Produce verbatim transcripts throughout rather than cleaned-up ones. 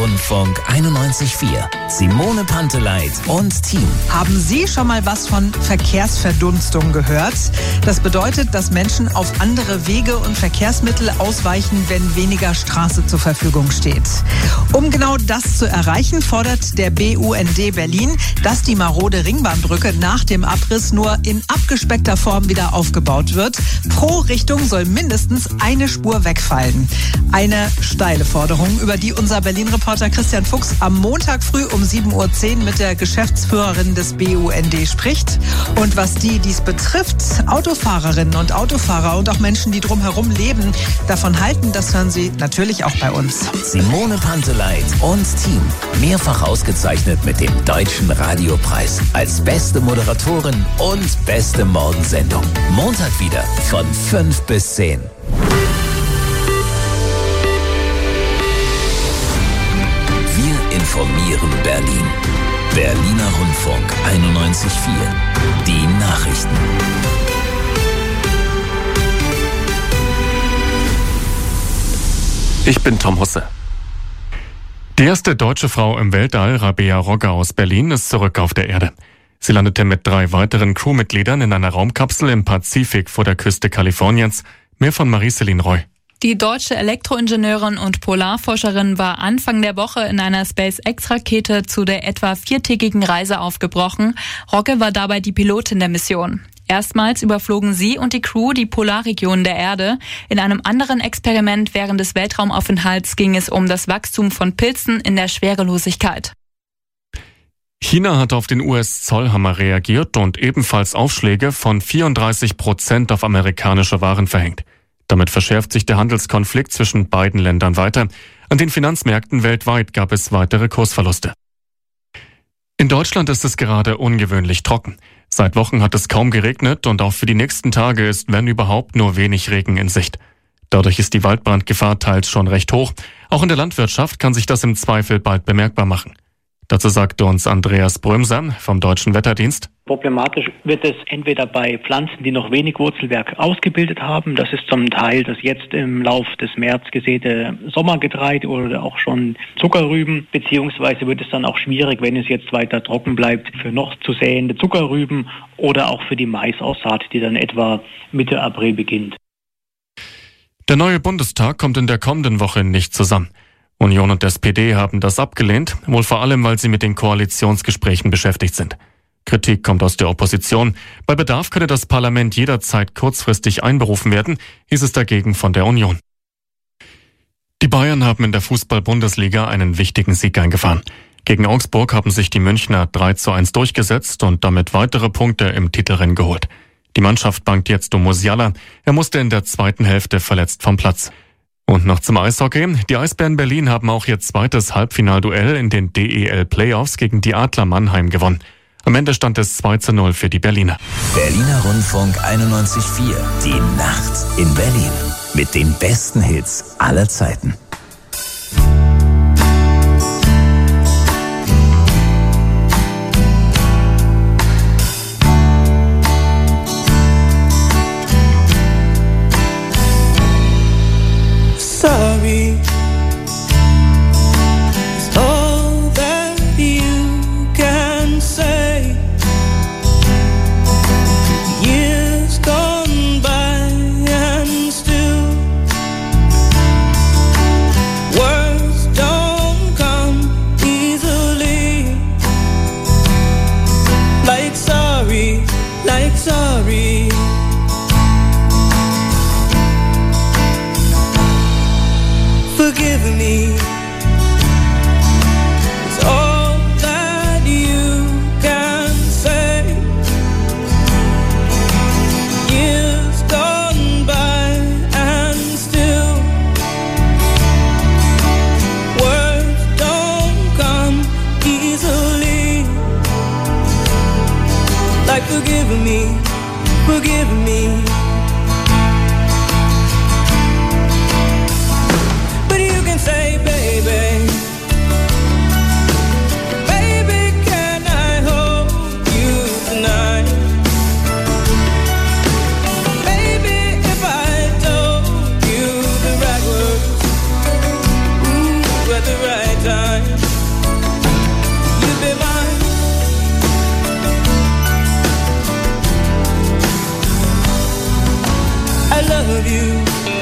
Rundfunk einundneunzig Komma vier. Simone Panteleit und Team. Haben Sie schon mal was von Verkehrsverdunstung gehört? Das bedeutet, dass Menschen auf andere Wege und Verkehrsmittel ausweichen, wenn weniger Straße zur Verfügung steht. Um genau das zu erreichen, fordert der B U N D Berlin, dass die marode Ringbahnbrücke nach dem Abriss nur in abgespeckter Form wieder aufgebaut wird. Pro Richtung soll mindestens eine Spur wegfallen. Eine steile Forderung, über die unser Berlin-Reporter Christian Fuchs am Montag früh um sieben Uhr zehn mit der Geschäftsführerin des B U N D spricht. Und was die dies betrifft, Autofahrerinnen und Autofahrer und auch Menschen, die drumherum leben, davon halten, das hören Sie natürlich auch bei uns. Simone Panteleit und Team. Mehrfach ausgezeichnet mit dem Deutschen Radiopreis als beste Moderatorin und beste Morgensendung. Montag wieder von fünf bis zehn. Wir informieren Berlin. Berliner Rundfunk einundneunzig Komma vier. Die Nachrichten. Ich bin Tom Husse. Die erste deutsche Frau im Weltall, Rabea Rogge aus Berlin, ist zurück auf der Erde. Sie landete mit drei weiteren Crewmitgliedern in einer Raumkapsel im Pazifik vor der Küste Kaliforniens. Mehr von Marie-Céline Roy. Die deutsche Elektroingenieurin und Polarforscherin war Anfang der Woche in einer SpaceX-Rakete zu der etwa viertägigen Reise aufgebrochen. Rogge war dabei die Pilotin der Mission. Erstmals überflogen sie und die Crew die Polarregionen der Erde. In einem anderen Experiment während des Weltraumaufenthalts ging es um das Wachstum von Pilzen in der Schwerelosigkeit. China hat auf den U S-Zollhammer reagiert und ebenfalls Aufschläge von vierunddreißig Prozent auf amerikanische Waren verhängt. Damit verschärft sich der Handelskonflikt zwischen beiden Ländern weiter. An den Finanzmärkten weltweit gab es weitere Kursverluste. In Deutschland ist es gerade ungewöhnlich trocken. Seit Wochen hat es kaum geregnet und auch für die nächsten Tage ist, wenn überhaupt, nur wenig Regen in Sicht. Dadurch ist die Waldbrandgefahr teils schon recht hoch. Auch in der Landwirtschaft kann sich das im Zweifel bald bemerkbar machen. Dazu sagte uns Andreas Brömser vom Deutschen Wetterdienst. Problematisch wird es entweder bei Pflanzen, die noch wenig Wurzelwerk ausgebildet haben. Das ist zum Teil das jetzt im Lauf des März gesäte Sommergetreide oder auch schon Zuckerrüben. Beziehungsweise wird es dann auch schwierig, wenn es jetzt weiter trocken bleibt, für noch zu säende Zuckerrüben oder auch für die Maisaussaat, die dann etwa Mitte April beginnt. Der neue Bundestag kommt in der kommenden Woche nicht zusammen. Union und S P D haben das abgelehnt, wohl vor allem, weil sie mit den Koalitionsgesprächen beschäftigt sind. Kritik kommt aus der Opposition. Bei Bedarf könne das Parlament jederzeit kurzfristig einberufen werden, hieß es dagegen von der Union. Die Bayern haben in der Fußball-Bundesliga einen wichtigen Sieg eingefahren. Gegen Augsburg haben sich die Münchner drei zu eins durchgesetzt und damit weitere Punkte im Titelrennen geholt. Die Mannschaft bangt jetzt um Musiala. Er musste in der zweiten Hälfte verletzt vom Platz. Und noch zum Eishockey. Die Eisbären Berlin haben auch ihr zweites Halbfinalduell in den D E L-Playoffs gegen die Adler Mannheim gewonnen. Am Ende stand es zwei zu null für die Berliner. Berliner Rundfunk einundneunzig Komma vier. Die Nacht in Berlin. Mit den besten Hits aller Zeiten. Sorry is all that you can say. Years gone by and still love you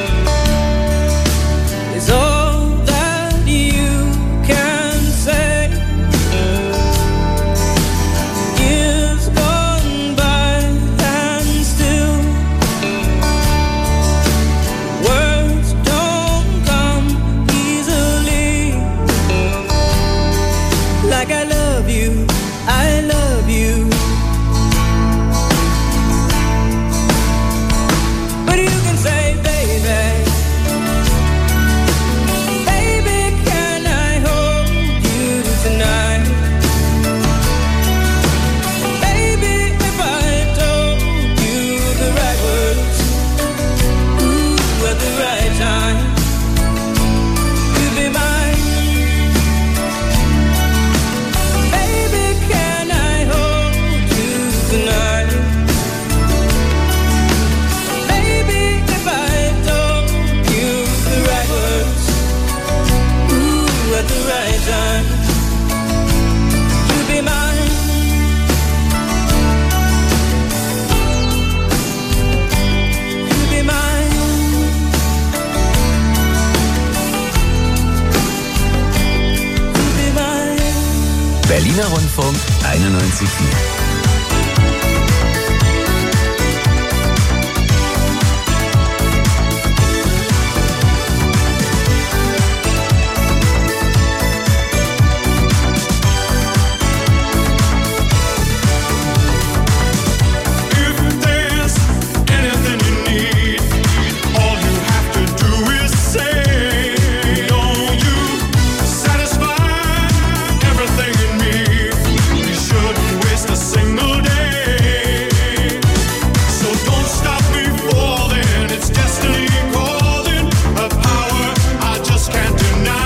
is all that you can say. Years gone by and still words don't come easily. Like I love you, I love you. But you can say, baby, baby, can I hold you tonight? Baby, if I told you the right words, ooh, at the right time, you'd be mine. Baby, can I hold you tonight? Baby, if I told you the right words, ooh, at the right time, you'd be mine. You'd be mine. You'd be mine. Berliner Rundfunk einundneunzig Komma vier. If there's anything you need, all you have to do is say, don't you satisfy everything in me? You shouldn't waste a single day. So don't stop me falling, it's destiny calling, a power I just can't deny.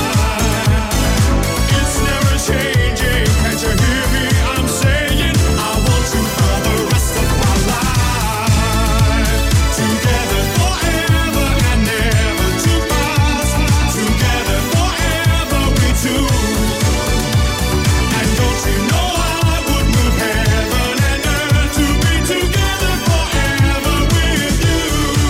It's never changing, can't you hear me? I'm saying I want you for the rest of my life. Together forever and never to pass. Together forever we two. And don't you know I would move heaven and earth to be together forever with you.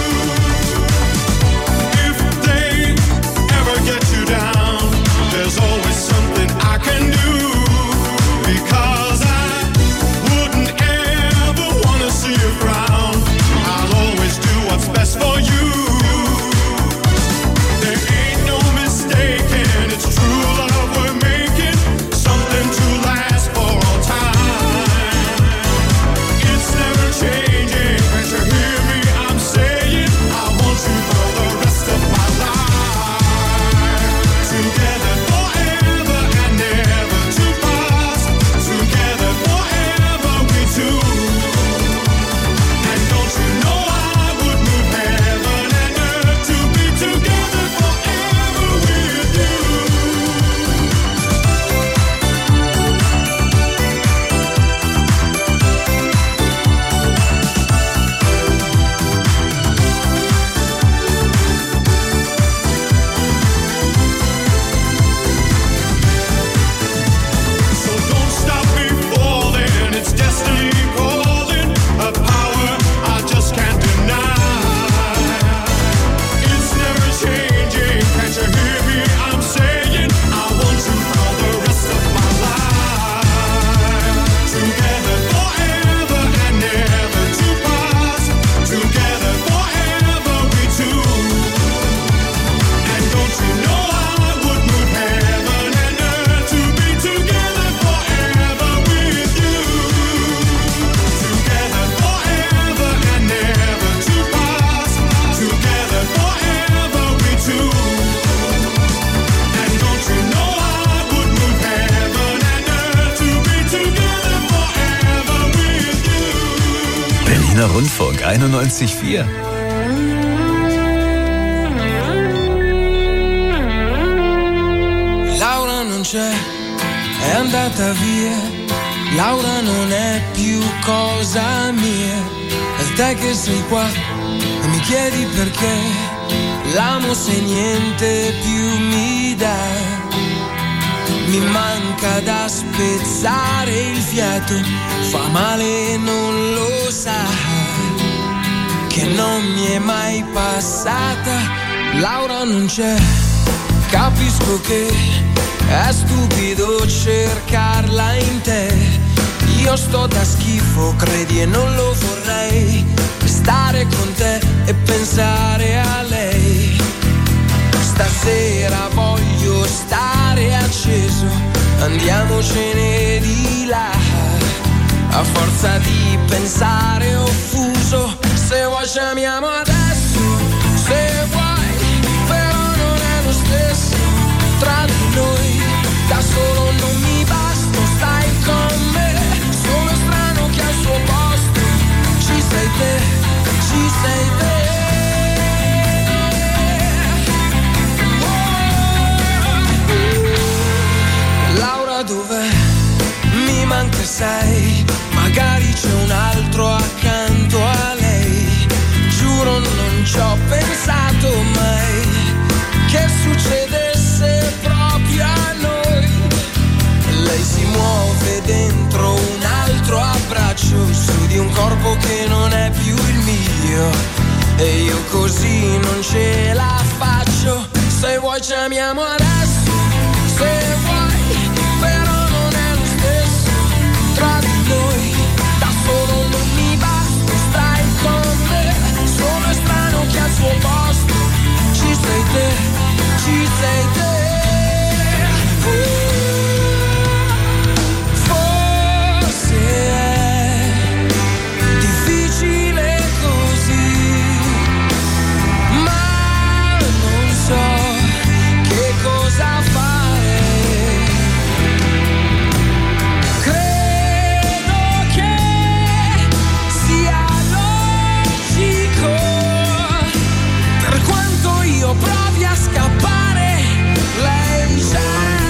If they ever get you down, there's always something I can do. Because I wouldn't ever wanna see you frown. I'll always do what's best for you. There ain't no mistaking, it's true love we're making, something to last for all time. It's never changing, can't you hear me? I'm saying I want you for the rest of my life. Together forever and never to pass. Together forever we two. And don't you know I would move heaven and earth to be together forever with you. So don't stop me falling, it's destiny calling, a power I just can't deny. It's never changing, can't you hear me? I'm saying I want you for the rest of my life. Together forever and never to pass. Together forever we two. And don't you know I would move heaven and earth to be together forever with you. Together forever and never to pass. Together forever we two. And don't you know I would move heaven and earth to be together forever with you. Berliner Rundfunk einundneunzig Komma vier. Laura non c'è, è andata via. Laura non è più cosa mia. È te che sei qua e mi chiedi perché. L'amo se niente più mi dà. Mi manca da spezzare il fiato, fa male e non lo sa. che non mi è mai passata. Laura non c'è, capisco che è stupido cercarla in te. Io sto da schifo, credi, e non lo vorrei. Stare con te e pensare a lei. Stasera voglio stare acceso, andiamocene di là. A forza di pensare offuso, se vuoi chiamiamo adesso, se vuoi, però non è lo stesso tra di noi. Da solo non mi basta, stai con me, sono strano che al suo posto ci sei te, ci sei te. Oh, Laura dov'è? Mi manca sei, magari c'è un altro accanto a lei. Giuro non ci ho pensato mai che succedesse proprio a noi. Lei si muove dentro un altro abbraccio, su di un corpo che non è più il mio, e io così non ce la faccio. Se vuoi chiamiamo adesso, se vuoi, però non è lo stesso tra di noi. Da solo non mi basta, stai con me, sono strano che al suo posto ci sei te, ci sei te. Provi a scappare, lei c'è.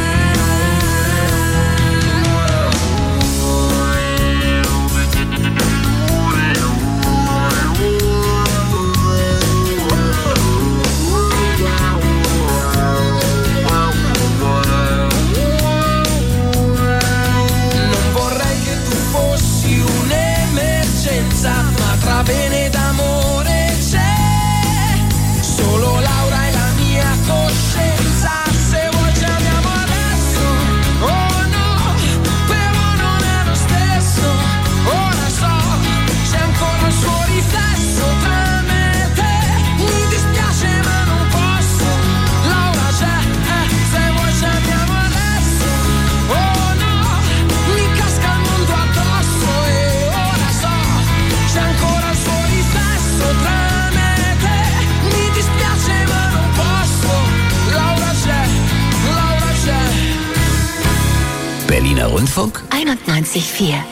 Non vorrei che tu fossi un'emergenza, ma tra bene ed amore c'è solo Laura e la mia coscienza. Se vuoi chiamiamo adesso, oh no, però non è lo stesso. Ora so, c'è ancora il suo riflesso tra me e te. Mi dispiace ma non posso, Laura c'è, eh, se vuoi chiamiamo adesso. Oh no, mi casca il mondo addosso, e ora so, c'è ancora il suo riflesso tra me e te. Mi dispiace ma non posso, Laura c'è, Laura c'è. Berliner Rundfunk. einundneunzig Komma vier.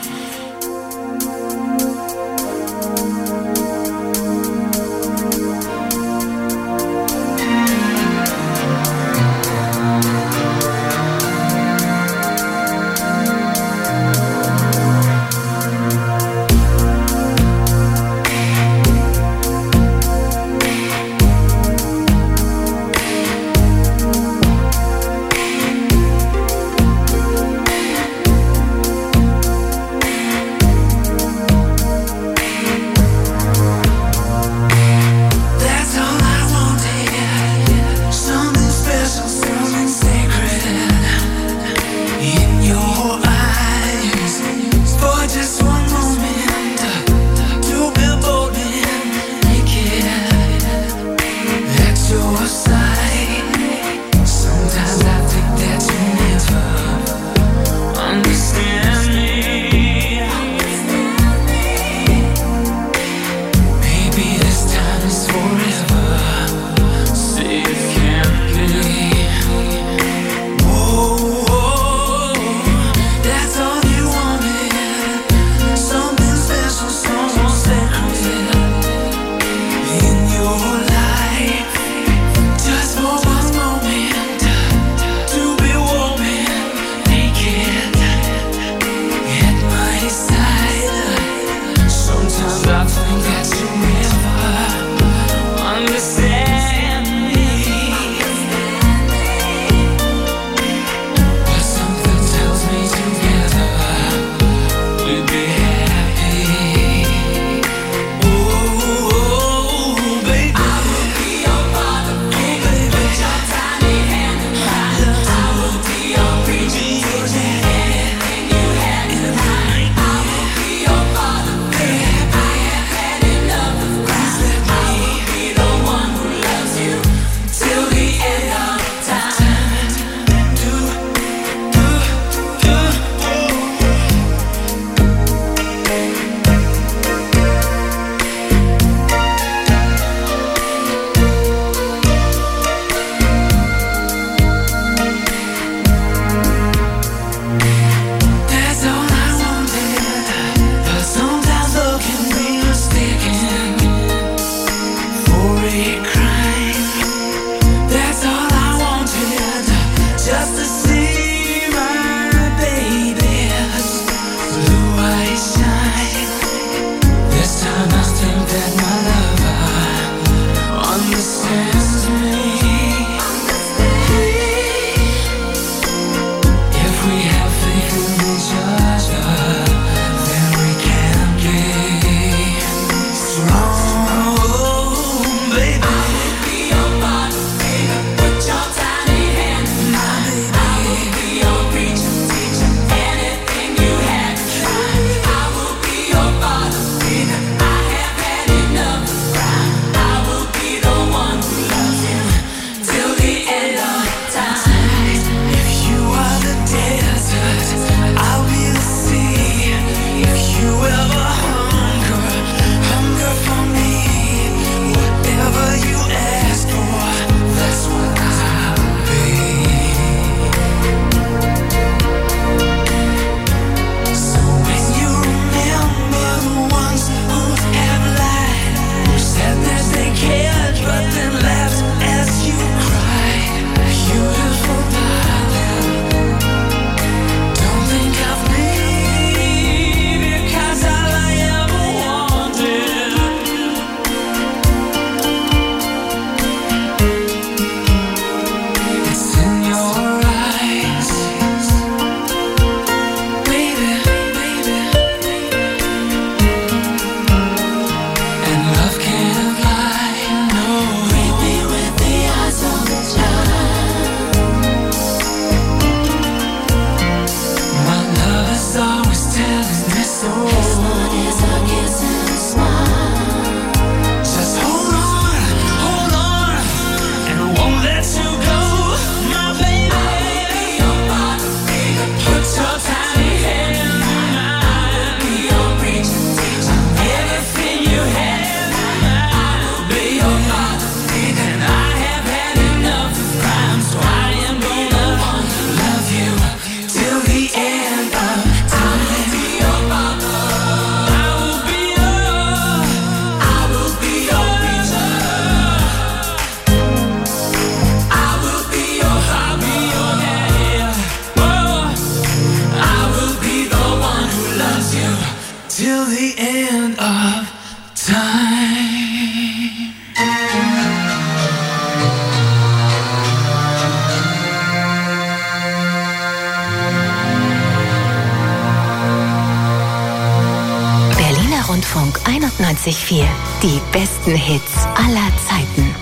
einundneunzig Komma vier. Die besten Hits aller Zeiten.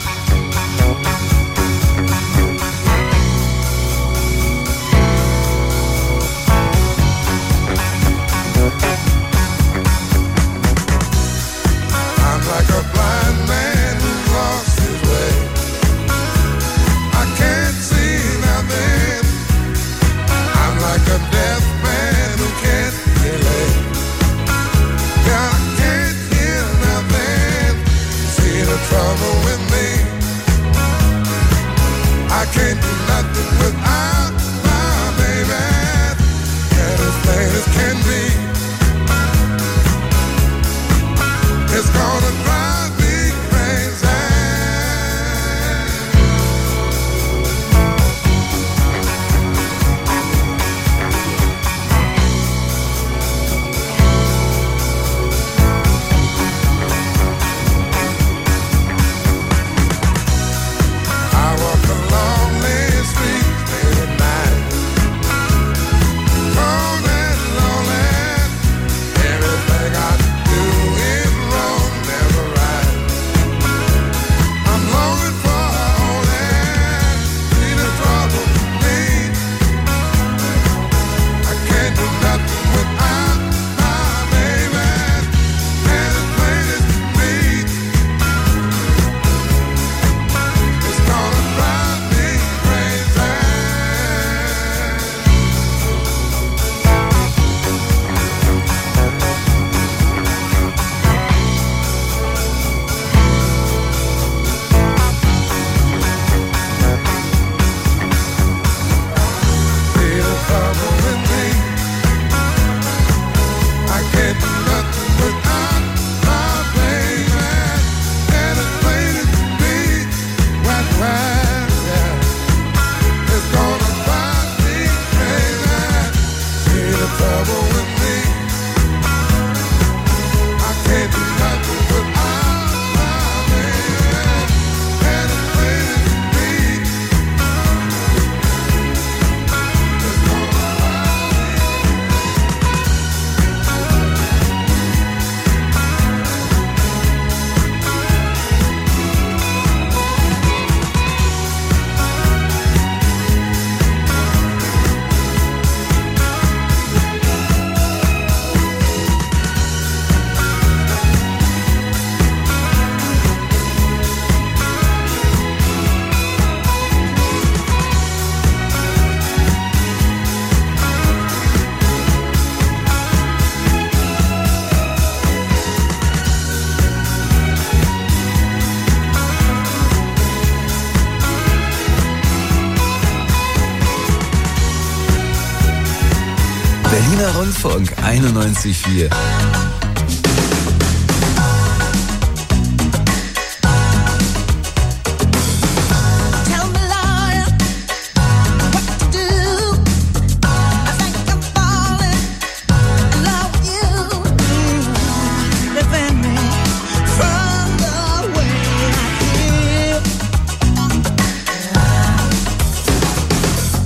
Berliner Rundfunk einundneunzig Komma vier.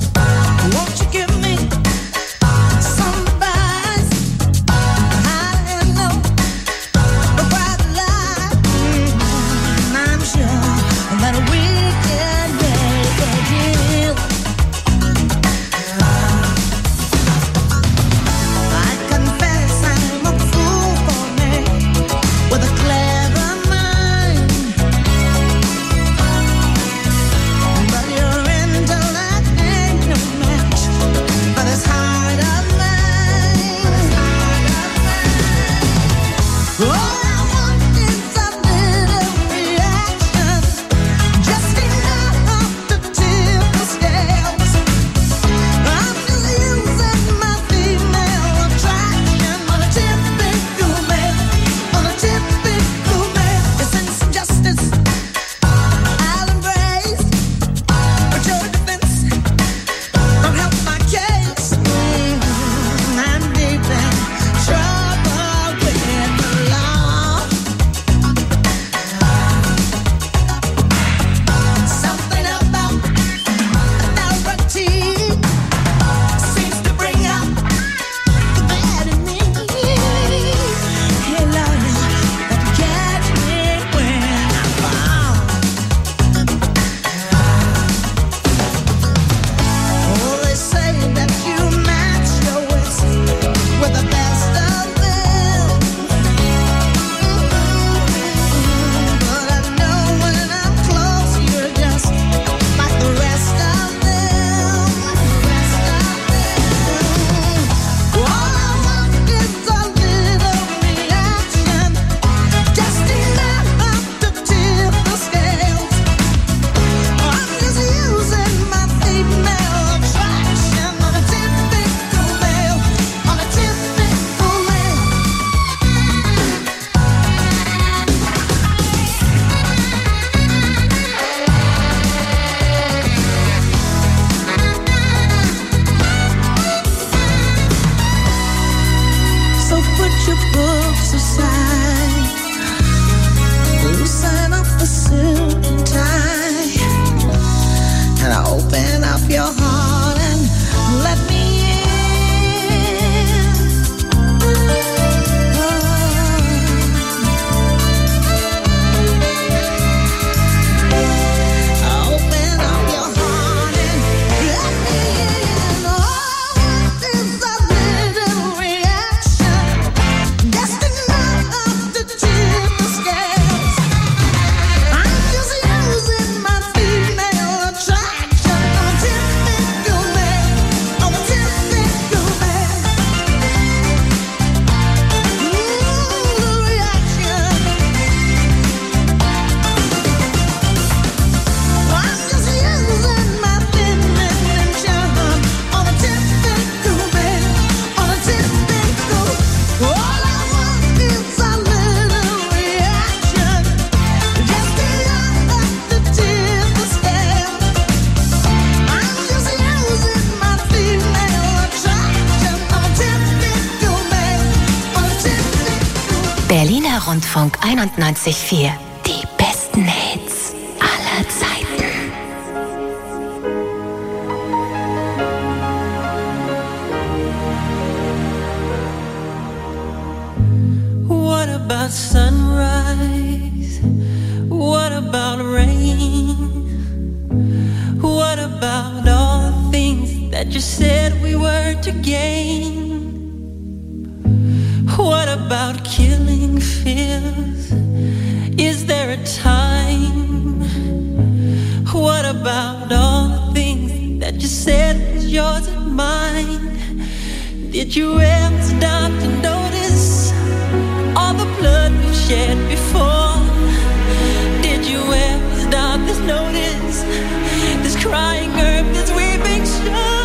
Won't you give me some advice? Berliner Rundfunk einundneunzig Komma vier. Die besten Hits aller Zeiten. What about sunrise? What about rain? What about all the things that you said we were to gain? What about killing fears? Is there a time? What about all the things that you said was yours and mine? Did you ever stop to notice all the blood we've shed before? Did you ever stop to notice this crying earth, this weeping shore?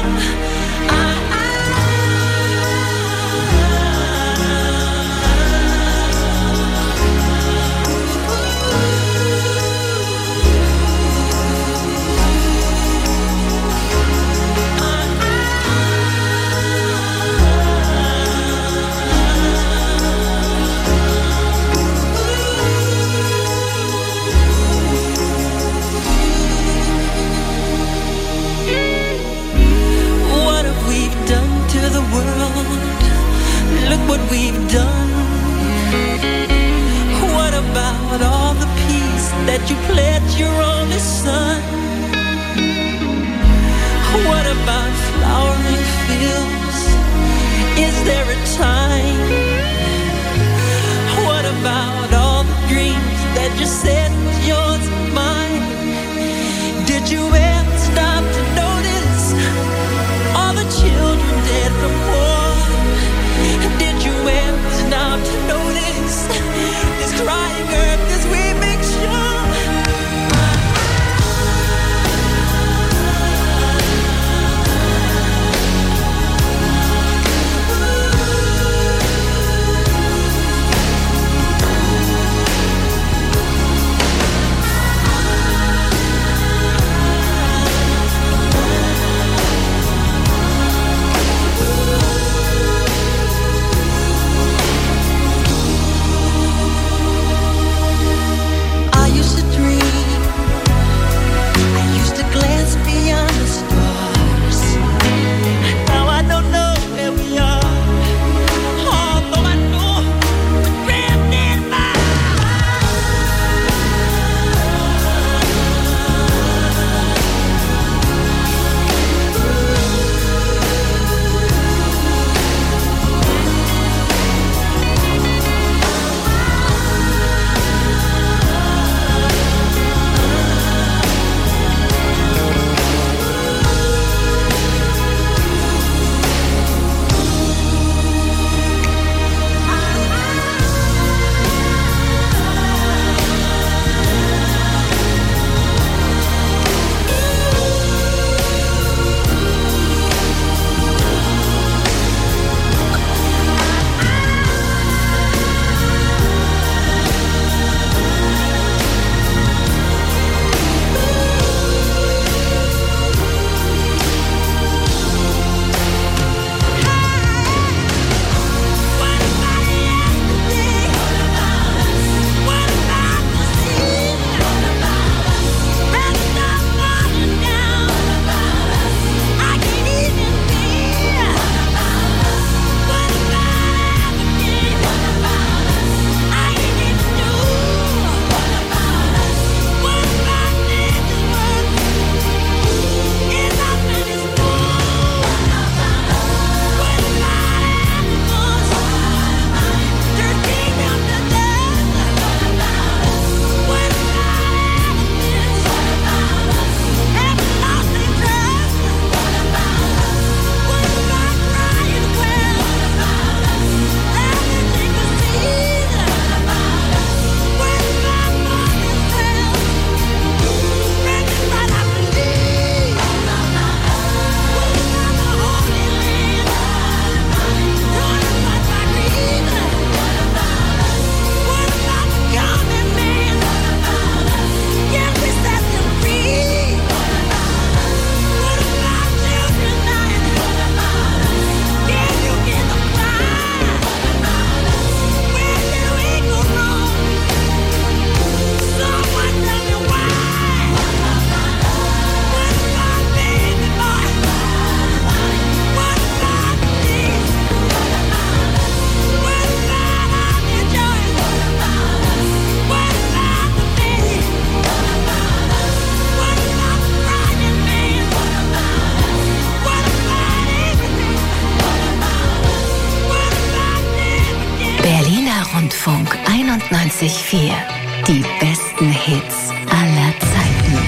einundneunzig Komma vier. Die besten Hits aller Zeiten.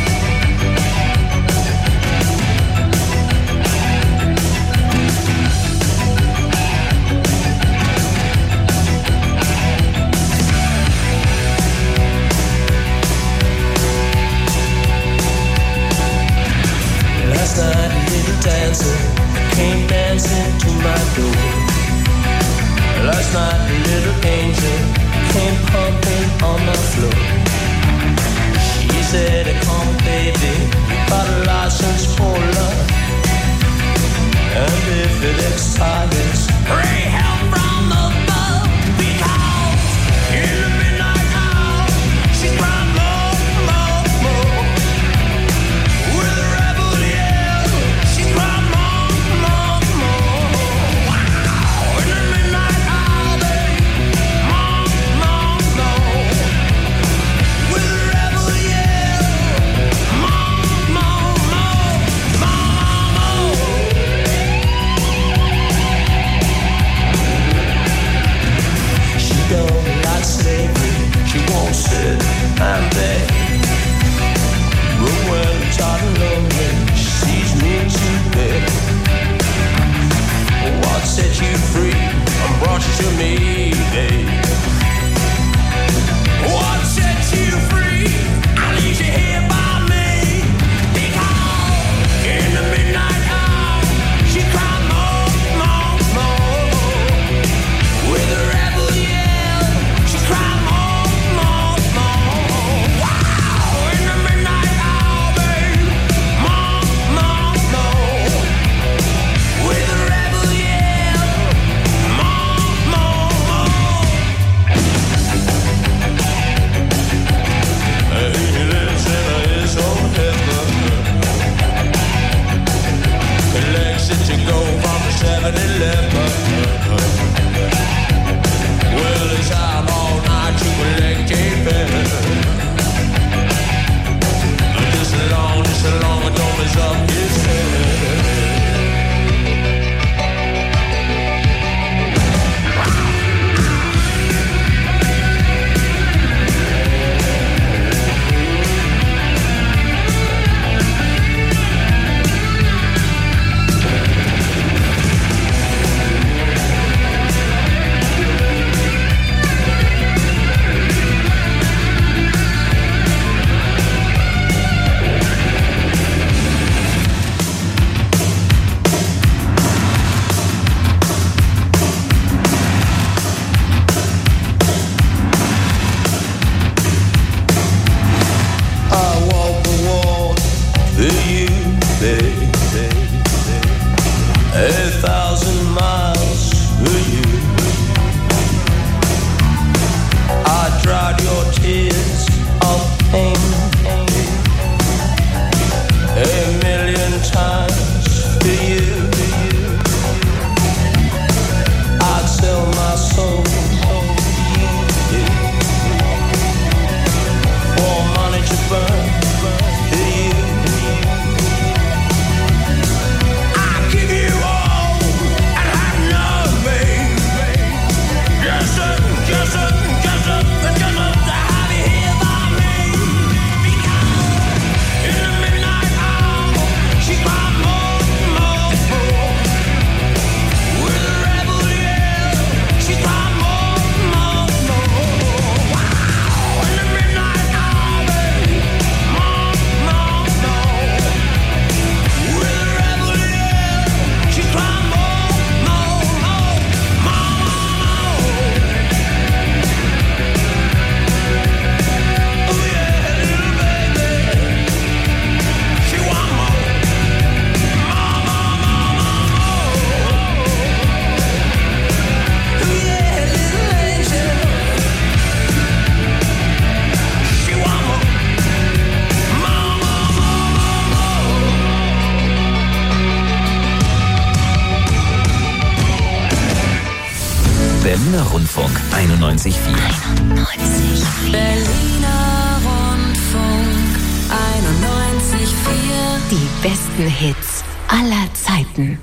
Last night a little dancer came dancing to my door. Last night a little angel came pumping on the floor. She said, come baby, got a license for love. And if it expires, pray help from above. Because in the midnight hour, she cried more, more, more. With a rebel yell, she cried more, more, more. Wow, in the midnight hour, babe, more, more, more. With a rebel yell, more, more, more, more, more. She don't like slavery, she won't sit and beg. But when I'm tired and lonely, she sees me to bed. What set you free and brought you to me, babe? What set you free? I need you here by me. Because in the midnight hour, she cried more, more, more. With a rebel yell, she cried more, more, more. Wow, in the midnight hour, babe, more, more, more. With a rebel yell, more, more, more. He lives in his own heaven. He likes it to go from the seven eleven. Well, it's out all night to collect a pen. Just as long, just as long as don't mess up his head. I walk the walk for you, baby. A thousand miles for you. I dried your tears of pain a million times for you. I'd sell my soul for money to burn for you. I give you all and have nothing. Just a, just a, just a, just a to have you here by me. Because in the midnight hour, she cried more, more, more. With a rebel yell, she cried more, more, more. Wow, in the midnight hour, babe, more, more, more. With a rebel yell, she cried more, more, more, more, more. Oh yeah, little baby, she want more, more, more, more, more. Oh yeah, little angel, she want more, more, more, more, more. Berliner Rundfunk einundneunzig Komma vier. Berliner Rundfunk einundneunzig Komma vier. Die besten Hits aller Zeiten.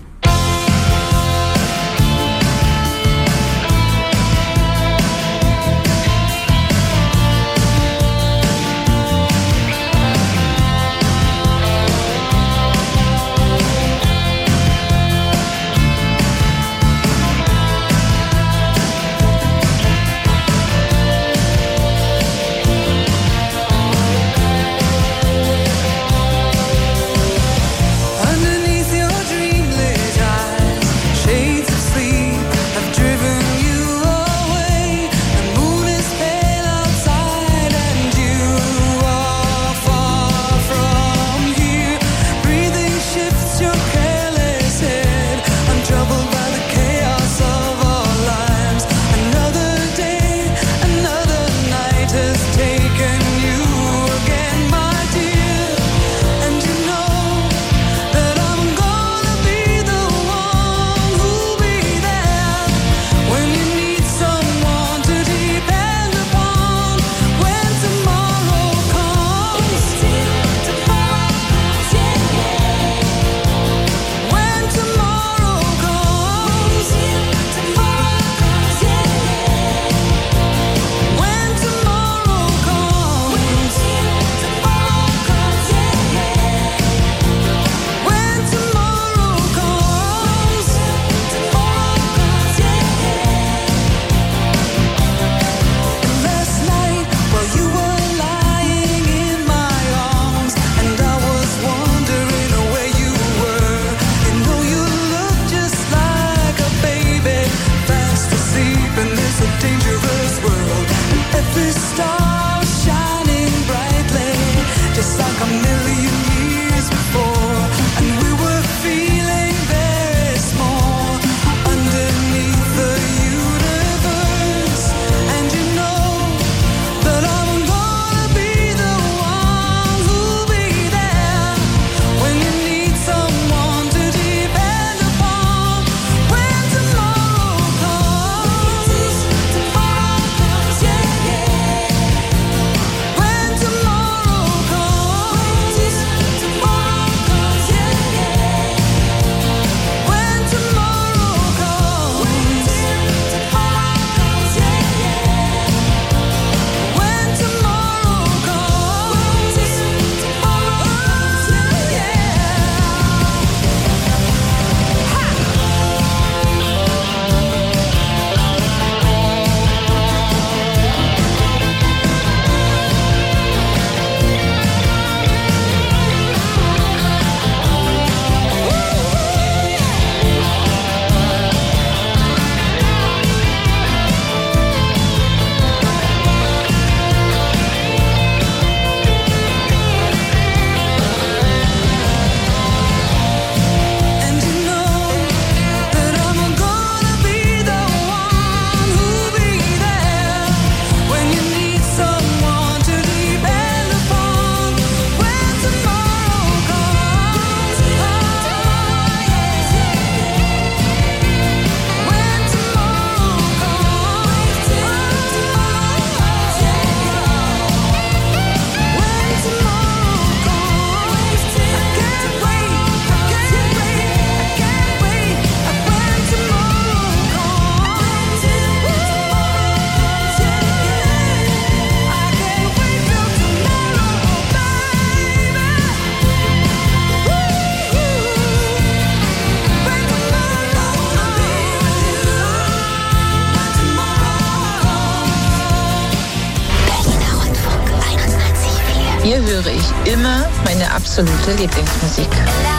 höre ich immer meine absolute Lieblingsmusik.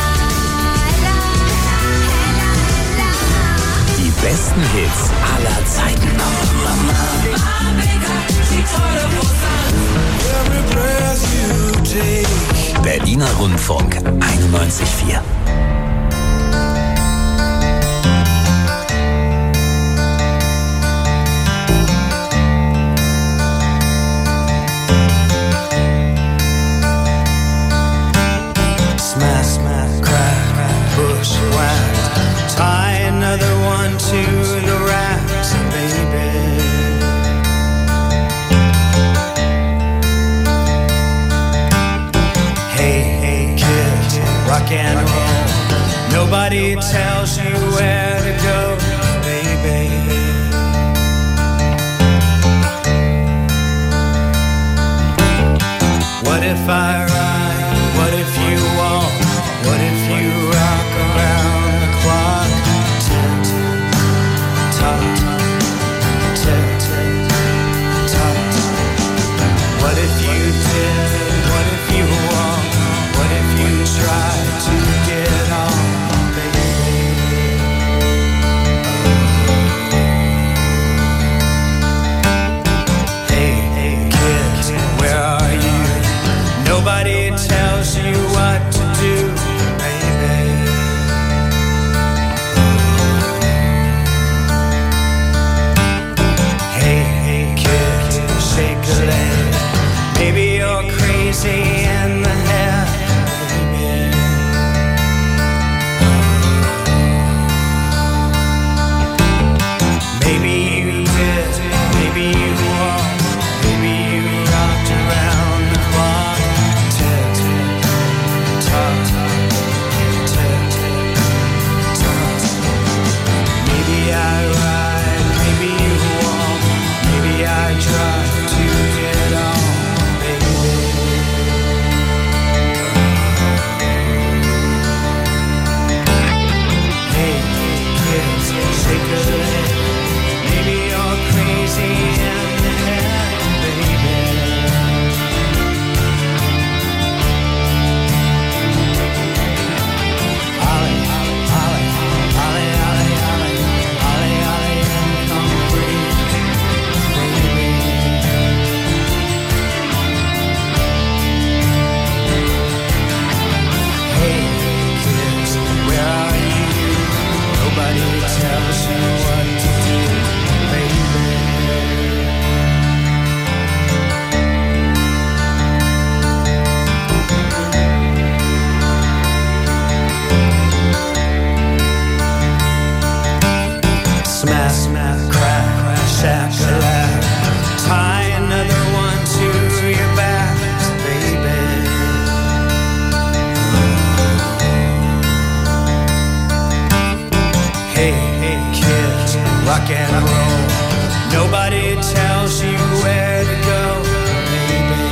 Die besten Hits aller Zeiten. Berliner Rundfunk einundneunzig Komma vier. Smash, smash, crack, bushwhacked. Tie another one to the racks, baby. Hey, hey, kid, rock and roll. Nobody tells you where to go, baby. What if I ride? What if you walk? What if you rock around the clock? Tick, tock, tick, tock. What if you did? What if you walk? What if you try to get on, baby? Hey, hey, kid, where are you? Nobody tells you what to do, baby. Hey, hey, kid, shake a leg. Maybe you're crazy in the head, baby. Maybe you did, maybe you walked, maybe you rocked around the clock. Tick, tock, tick, tock. Maybe I ride, maybe you walk, maybe I try to get on, baby. Hey, kids, shake a leg. Maybe you're crazy in the head, baby. Ollie, Ollie, Ollie, Ollie, Ollie, Ollie, Ollie, and come free, baby. Hey, kids, where are you? Nobody tells you what to do, baby. Smash, smash, crack, shack-a-lack. Tie another one to your back, baby. Hey, hey, kids, rock and roll. Nobody tells you where to go, baby.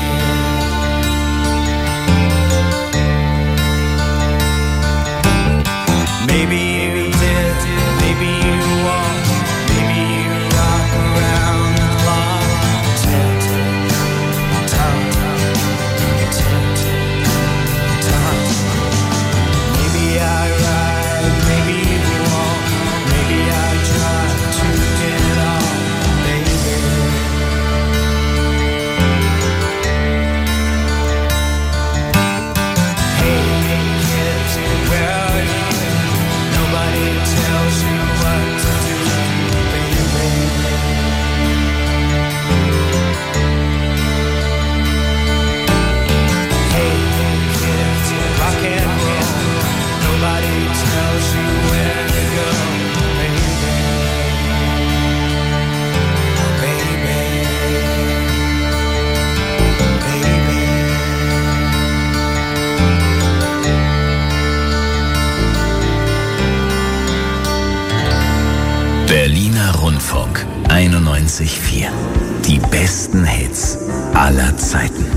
Maybe you did, maybe you walked, maybe you rock around the clock. Tick, tock, tick, tock. Maybe I ride, maybe you walk, maybe I try to get on, baby. Hey, hey, kids, where are you? Nobody tells you what to do, baby. Hey, hey, kids, rock and roll. Nobody tells you where to go, baby. Baby, baby. Berliner Rundfunk einundneunzig Komma vier. Die besten Hits aller Zeiten.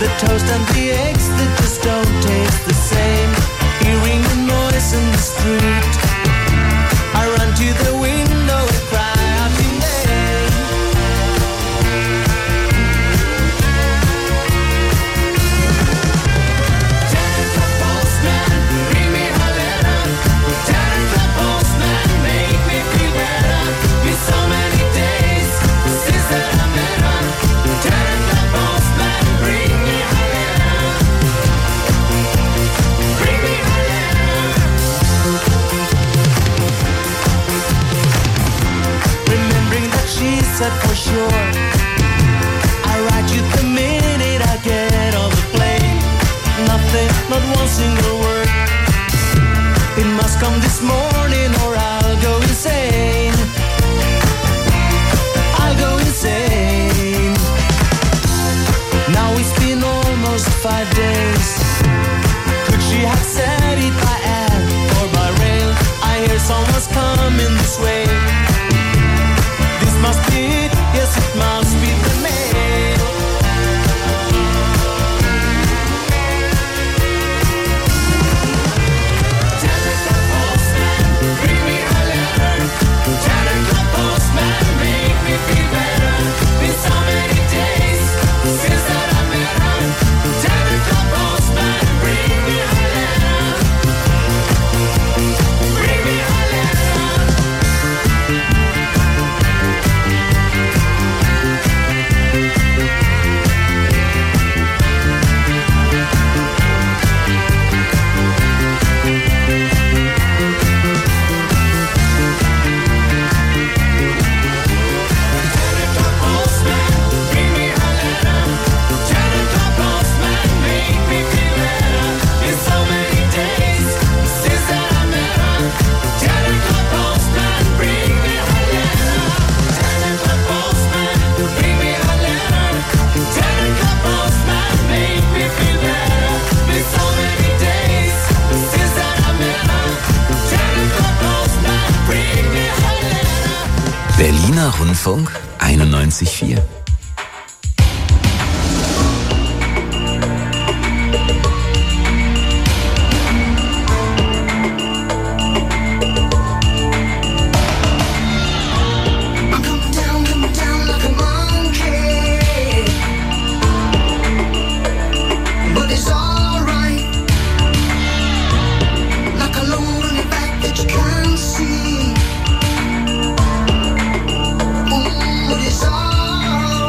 the toast and the eggs that just don't taste the same. Hearing the noise in the street, I run to the window and cry out in vain. Telephone postman, bring me a letter. Telephone postman, make me feel better. Been so many days since that I met her. Telephone postman, bring me a letter. Bring me a letter. Remembering that she said for sure, I write you the minute I get on the plane. Nothing, not one single word. It must come this morning or I'll go insane. I'll go insane. Now it's been almost five days. Could she have said it by air or by rail? I hear someone's coming this way. This must be it, yes it must be the mail. Telephone postman, bring me a letter. Telephone postman, make me feel better. Been so many days since that I met her. Telephone postman, bring me a letter. Bring me a letter. Telephone postman, bring me a letter. Telephone postman, make me feel better. Been so many days since that I met her. Telephone postman, bring me a letter. Telephone postman, bring me a letter. Telephone postman, make me feel better. Been so many days since that I met her. Telephone postman, bring me a letter. Berliner Rundfunk einundneunzig Komma vier. I'm coming down, coming down like a monkey, but it's alright. Like a load on your back that you can't see. Mm, but it's alright.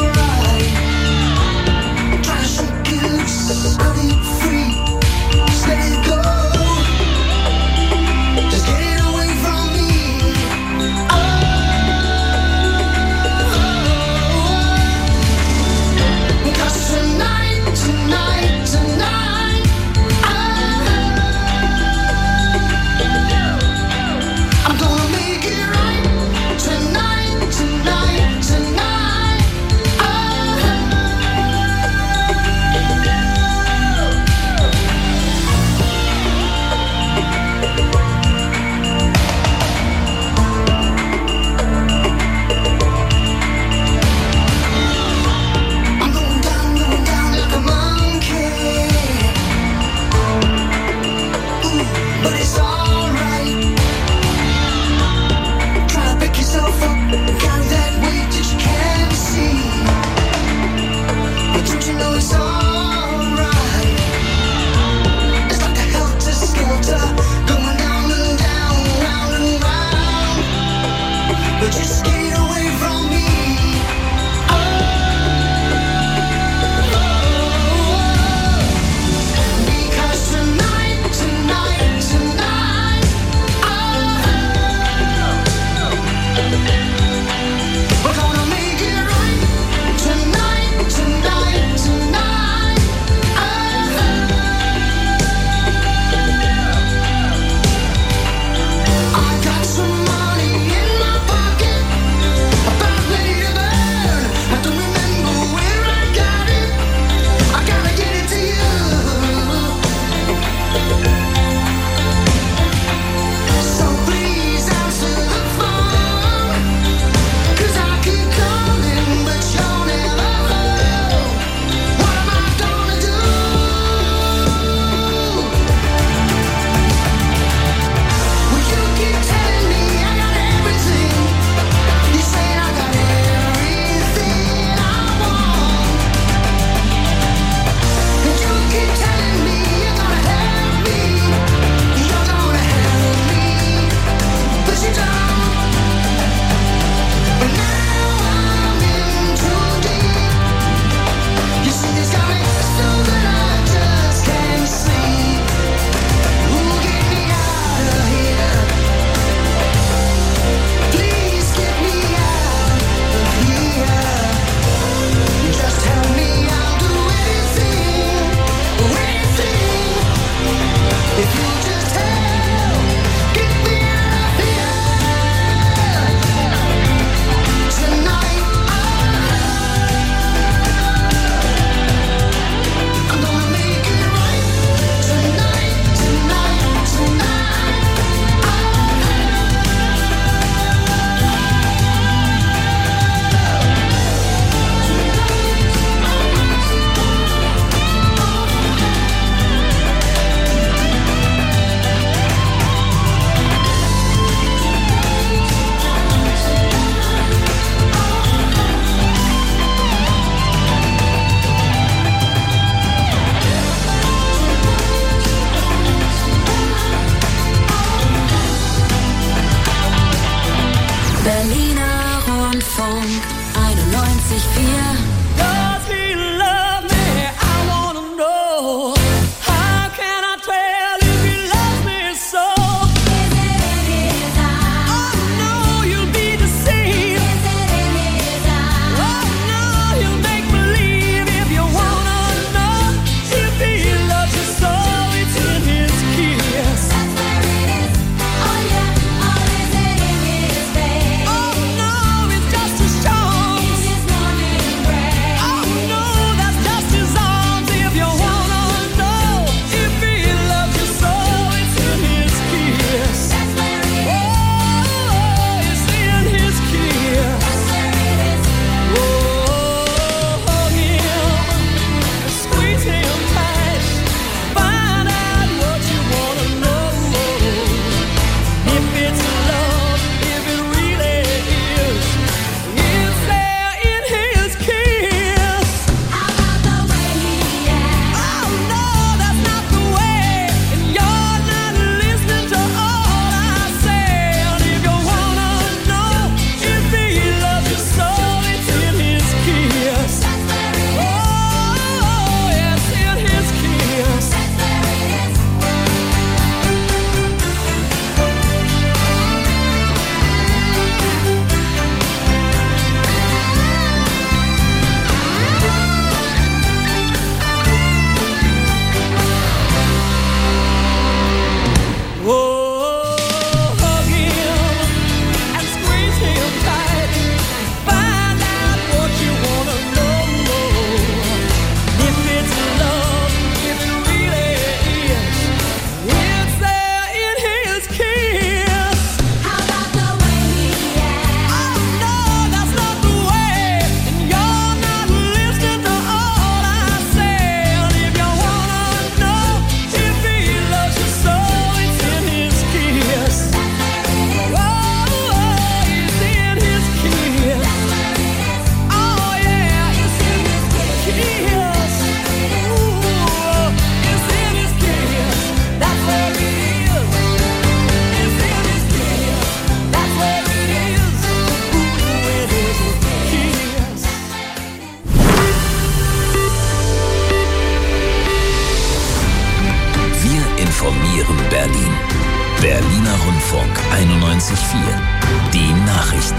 Berliner Rundfunk einundneunzig Komma vier. Die Nachrichten.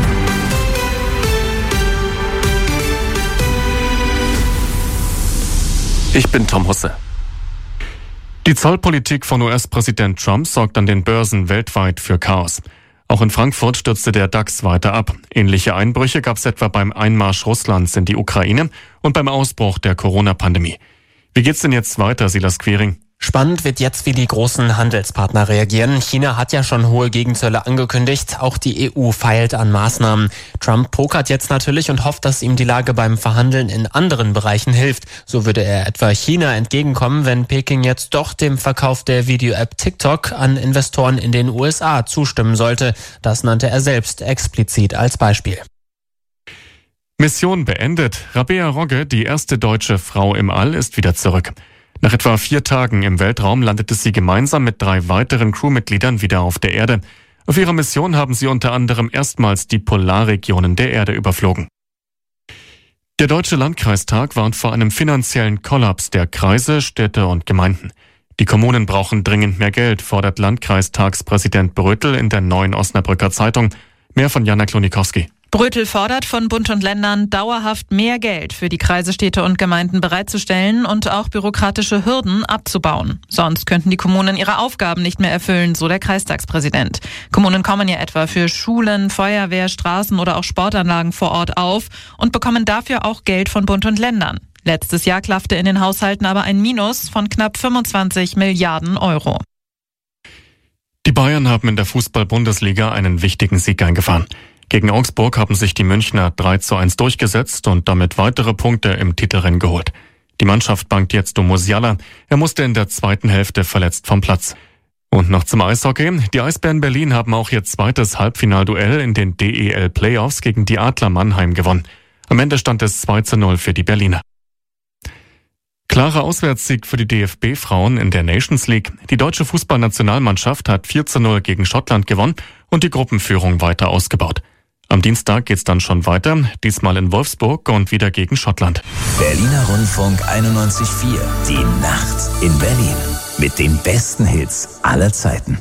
Ich bin Tom Husse. Die Zollpolitik von U S-Präsident Trump sorgt an den Börsen weltweit für Chaos. Auch in Frankfurt stürzte der DAX weiter ab. Ähnliche Einbrüche gab es etwa beim Einmarsch Russlands in die Ukraine und beim Ausbruch der Corona-Pandemie. Wie geht's denn jetzt weiter, Silas Quiring? Spannend wird jetzt, wie die großen Handelspartner reagieren. China hat ja schon hohe Gegenzölle angekündigt. Auch die E U feilt an Maßnahmen. Trump pokert jetzt natürlich und hofft, dass ihm die Lage beim Verhandeln in anderen Bereichen hilft. So würde er etwa China entgegenkommen, wenn Peking jetzt doch dem Verkauf der Video-App TikTok an Investoren in den U S A zustimmen sollte. Das nannte er selbst explizit als Beispiel. Mission beendet. Rabea Rogge, die erste deutsche Frau im All, ist wieder zurück. Nach etwa vier Tagen im Weltraum landete sie gemeinsam mit drei weiteren Crewmitgliedern wieder auf der Erde. Auf ihrer Mission haben sie unter anderem erstmals die Polarregionen der Erde überflogen. Der Deutsche Landkreistag warnt vor einem finanziellen Kollaps der Kreise, Städte und Gemeinden. Die Kommunen brauchen dringend mehr Geld, fordert Landkreistagspräsident Brötel in der Neuen Osnabrücker Zeitung. Mehr von Jana Klonikowski. Brötel fordert von Bund und Ländern, dauerhaft mehr Geld für die Kreise, Städte und Gemeinden bereitzustellen und auch bürokratische Hürden abzubauen. Sonst könnten die Kommunen ihre Aufgaben nicht mehr erfüllen, so der Kreistagspräsident. Kommunen kommen ja etwa für Schulen, Feuerwehr, Straßen oder auch Sportanlagen vor Ort auf und bekommen dafür auch Geld von Bund und Ländern. Letztes Jahr klaffte in den Haushalten aber ein Minus von knapp fünfundzwanzig Milliarden Euro. Die Bayern haben in der Fußball-Bundesliga einen wichtigen Sieg eingefahren. Gegen Augsburg haben sich die Münchner drei zu eins durchgesetzt und damit weitere Punkte im Titelrennen geholt. Die Mannschaft bangt jetzt um Musiala. Er musste in der zweiten Hälfte verletzt vom Platz. Und noch zum Eishockey. Die Eisbären Berlin haben auch ihr zweites Halbfinalduell in den D E L-Playoffs gegen die Adler Mannheim gewonnen. Am Ende stand es zwei zu null für die Berliner. Klarer Auswärtssieg für die D F B-Frauen in der Nations League. Die deutsche Fußballnationalmannschaft hat vier zu null gegen Schottland gewonnen und die Gruppenführung weiter ausgebaut. Am Dienstag geht's dann schon weiter, diesmal in Wolfsburg und wieder gegen Schottland. Berliner Rundfunk einundneunzig Komma vier. Die Nacht in Berlin. Mit den besten Hits aller Zeiten.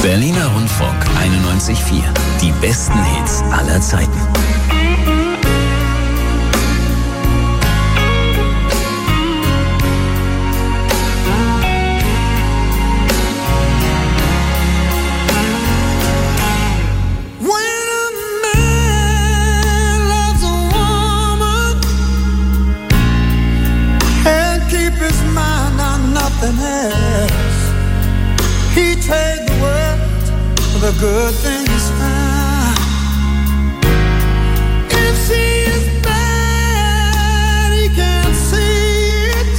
Berliner Rundfunk einundneunzig Komma vier. Die besten Hits aller Zeiten. He trade the world for the good things found. If she is bad, he can't see it.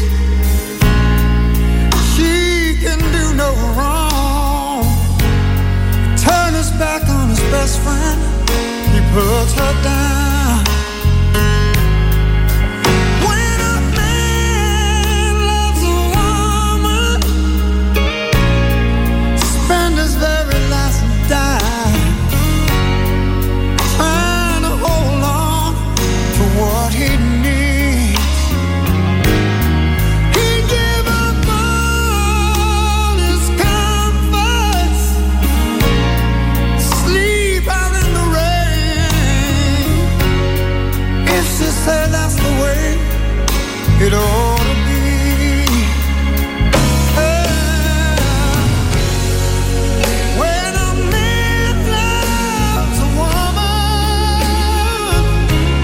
She can do no wrong. Turn his back on his best friend. He puts her down. It ought to be. Uh, when a man loves a woman,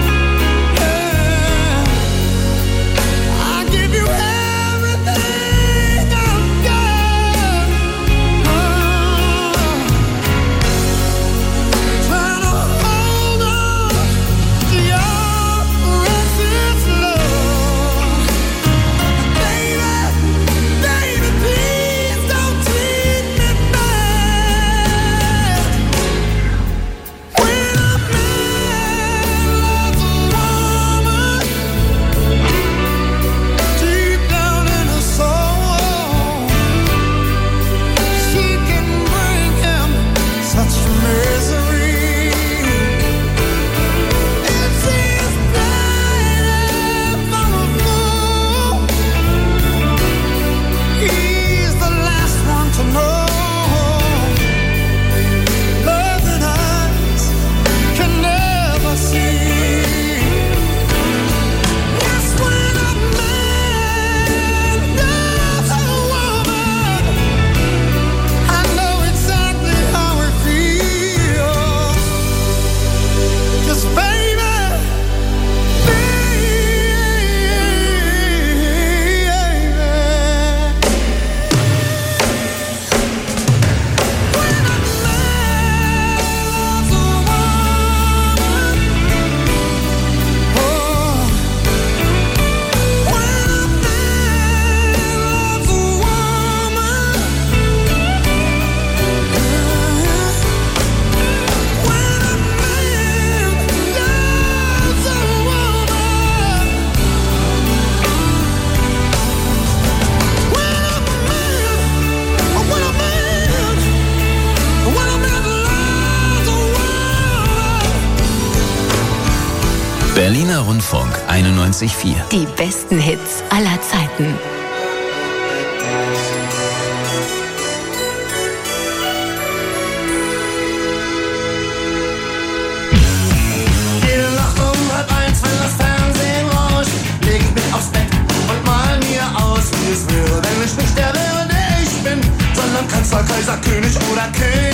yeah, I give you everything I've got. Uh, trying to hold on to your precious love. Berliner Rundfunk einundneunzig Komma vier. Die besten Hits aller Zeiten. Jede Nacht um halb eins, wenn das Fernsehen rauscht, leg ich mich aufs Bett und mal mir aus, wie es wäre, wenn ich nicht der wäre, der ich bin, sondern Kanzler, Kaiser, König oder König.